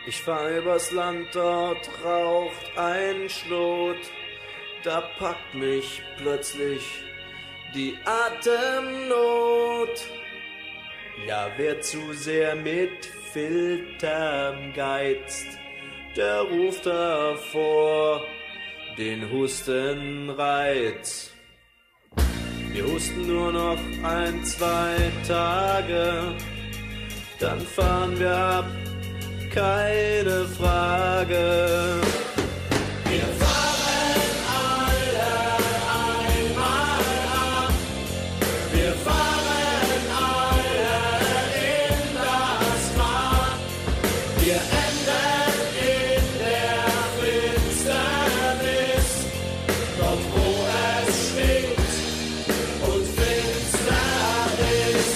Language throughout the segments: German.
Ich fahr übers Land, dort raucht ein Schlot. Da packt mich plötzlich die Atemnot. Ja, wer zu sehr mit Filtern geizt, der ruft davor den Hustenreiz. Wir husten nur noch 1-2 Tage, dann fahren wir ab, keine Frage. Wir fahren alle einmal ab, wir fahren alle in das Grab, wir enden in der Finsternis, dort wo es stinkt und finster ist.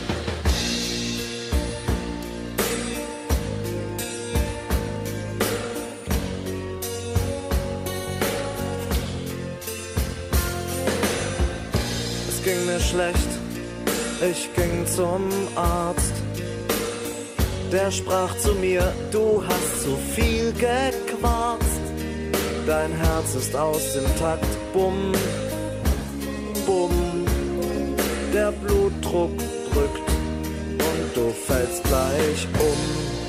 Es ging mir schlecht, ich ging zum Arzt. Der sprach zu mir, du hast zu viel gequarzt. Dein Herz ist aus dem Takt, bumm, bumm. Der Blutdruck drückt und du fällst gleich um.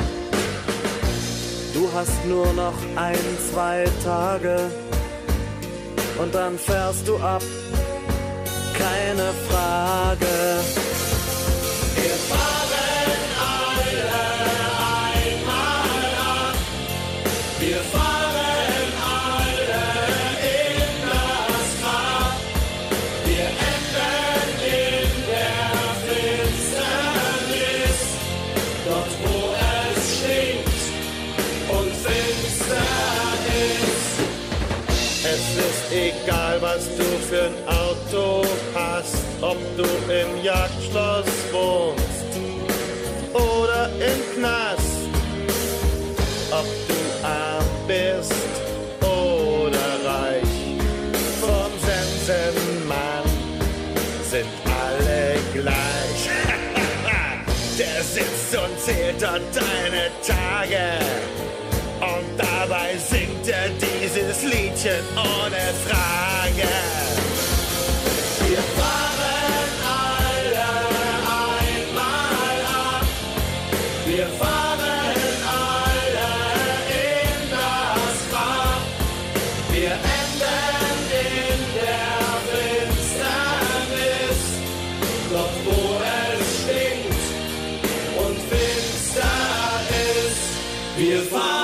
Du hast nur noch 1-2 Tage und dann fährst du ab, keine Frage. Wir fahren alle einmal ab, wir fahren alle in das Grab, wir enden in der Finsternis, dort wo es stinkt und finster ist. Es ist egal, was du für ein Auto hast, ob du im Jagdschloss wohnst oder im Knast, ob du arm bist oder reich. Vom Sensenmann sind alle gleich. Der sitzt und zählt dort deine Tage und dabei singt er dieses Liedchen ohne Frage. Wir fahren alle einmal ab, wir fahren alle in das Grab, wir enden in der Finsternis, dort wo es stinkt und finster ist. Wir fahren